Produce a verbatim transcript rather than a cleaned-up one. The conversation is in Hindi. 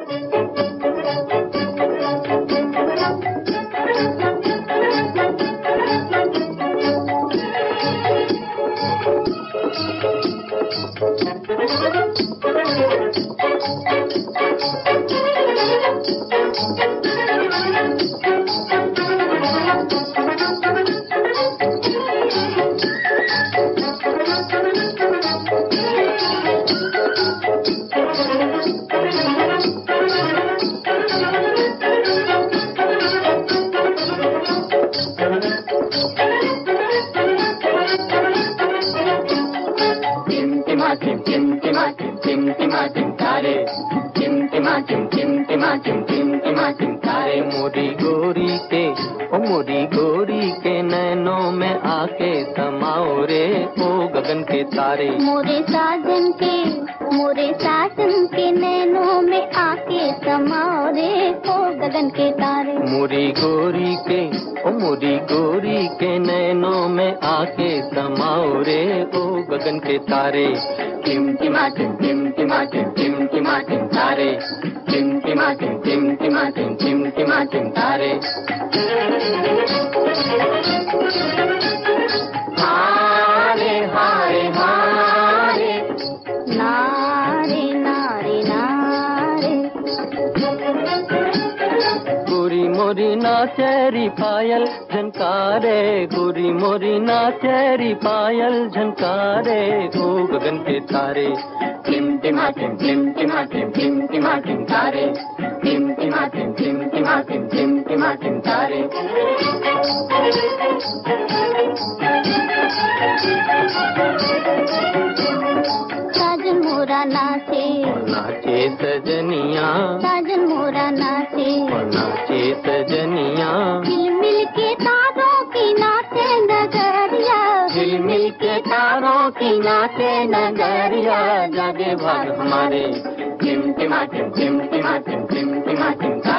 टिम टिम टिमा टिम टिम टिमा टिम तारे, टिम टिमा टिम टिम टिमा टिम टिम टिमा टिम तारे। मोरी गोरी के ओ मोरी गोरी के नैनों में आके समाओ रे ओ गगन के तारे। मोरे साजन के मोरे साजन के नैनों में आके समाओ रे ओ गगन के तारे। मोरी गोरी के ओ मोरी गोरी के नैनों में आके समाओ रे ओ गगन के तारे। टिम टिमा टिम टिम टिमा टिम टिम टिमा टिम तारे, टिम टिमा टिम टिम टिमा टिम टिम टिमा टिम तारे। हारे हारे हारे नारे नारे नारे। गोरी मोरी नाचेरी पायल झनकारे, गोरी मोरी नाचेरी पायल झनकारे ओ गगन के तारे। टिम टिमा टिम टिम टिमा टिम टिम टिमा टिम तारे, टिम टिमा टिम टिम टिमा टिम टिम टिमा टिम तारे। साजन मोरा नाचे नाचे सजनिया, साजन मोरा नाचे नाचे सजनिया। मिल मिल के तारों की नाचे नगरिया, मिल मिल के तारों की नाचे नगरिया। जागे भाग हमारे टिम टिमा टिम टिम टिमा टिम टिम टिमा टिम।